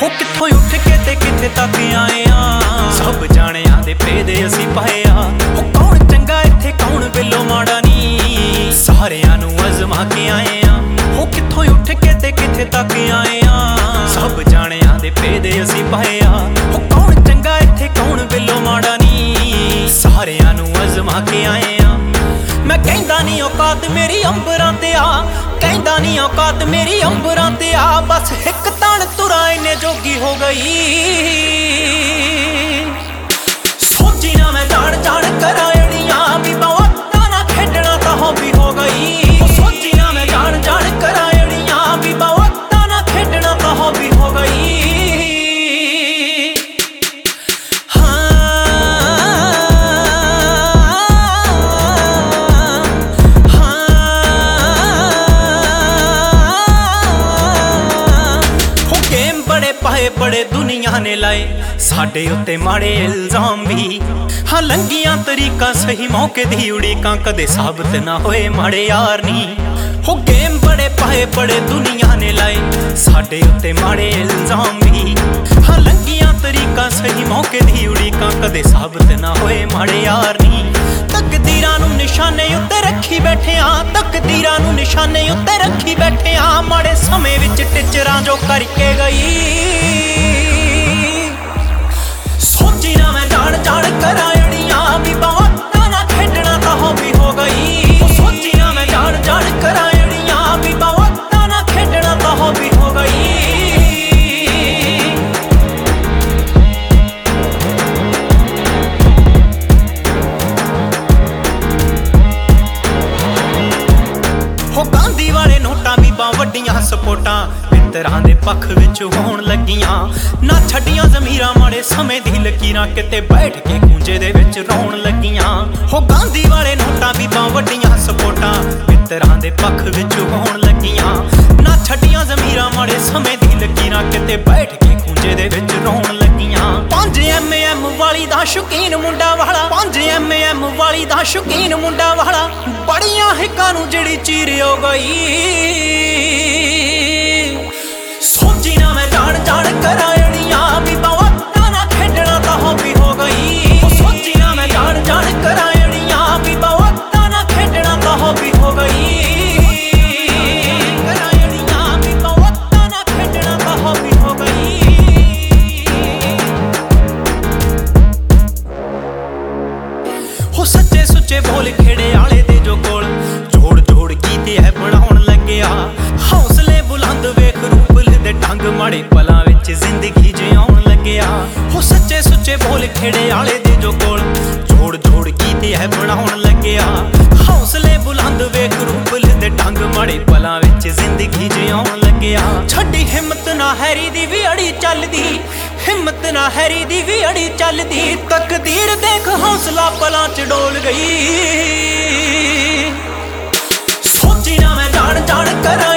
हो कित्थों उठ के ते कित्थे तक आए आ। सब जाणियां दे भेद असीं पाए आ। हो कौन चंगा इत्थे कौन बिल्लो माड़ा नी, सारियां नूं अजमा के आए आ। हो कित्थों उठ के ते कित्थे तक आए आ। सब जाणियां दे भेद असीं पाए आ। हो कौन चंगा इत्थे कौन बिल्लो माड़ा नी, सारियां नूं अजमा के आए आ। मैं कहंदा नी औकात मेरी अंबरां ते आ, कहंदा नी औकात मेरी अंबरां ते आ। बस हिक तान तुरा इन्ने जोगी हो गई। सोची ना मैं जान जान करा एड़ियां भी बावता ना खेडना तां हॉबी हो गई। सोची ना मैं जान जान करा एड़ियां भी बावता ना खेडना तां हॉबी हो गई। पाए बड़े दुनिया ने लाए साडे उत्ते माड़े इल्जाम भी। हाँ लंघियां तरीका सही मौके दी उड़ीकां कदे साबित ना होए माड़े यार नी। हो गेम बड़े पाए बड़े दुनिया ने लाए साडे उत्ते माड़े इल्जाम भी। हाँ लंघियां तरीका सही मौके दी उड़ीकां कदे साबित ना होए माड़े यार नी। तकदीरां नूं निशाने उत्ते रखी बैठे आ, तकदीरां नूं निशाने उत्ते रखी बैठे आ। माड़े समय विच टिचरां जो करके गई। सोची ना मैं जान जान करा एड़ियां भी बावता ना खेडना तां हॉबी हो गई। सोची ना मैं जान जान करा एड़ियां भी बावता ना खेडना तां हॉबी हो गई। हो गांधी वाले नोटां भी वड्डियां सपोर्टां मित्तरां दे पक्ष विच होण लगियां। ना छड्डियां ज़मीरां माड़े समय दी लकीरां किते बैठ के खूंजे दे विच रोण लगियां। हो गांधी वाले नोटां भी वड्डियां सपोर्टां मित्तरां दे पक्ष विच होण लगियां। ना छड्डियां ज़मीरां माड़े समय दी लकीरां किते बैठ के खूंजे दे विच रोण लगियां। 5 वाली दा शौकीन मुंडा वाला, 5 वाली दा शौकीन मुंडा वाला। बड़ियां हिक्कां नूं जिहड़ी चीर हो गई। सोची ना मैं जान जान करा एड़ियां भी बावता ना खेडना तां हॉबी हो गई। सोची ना मैं जान जान करा एड़ियां भी बावता ना खेडना तां हॉबी हो गई। करा एड़ियां भी बावता ना खेडना तां हॉबी हो गई। हो सच्चे सुच्चे बोल खेड़े आले दे जो कोल जोड़ जोड़ कीते है बनाउण लग्या। हौसले बुलंद वेख रूप दे ढंग माड़े पलां विच जिंदगी जिउण लग्या। हो सच्चे सुच्चे बोल खेड़े आले दे जो कोल जोड़ जोड़ कीते है बनाउण लग्या। हौसले बुलंद वेख रूप दे ढंग माड़े पलां विच जिंदगी जिउण लग्या। छड्डी हिम्मत ना हैरी दी भी अड़ी चलदी, हिम्मत ना हैरी दी भी अड़ी चलदी। तकदीर देख हौसला पलां च डोल गई। सोची ना मैं जान जान करा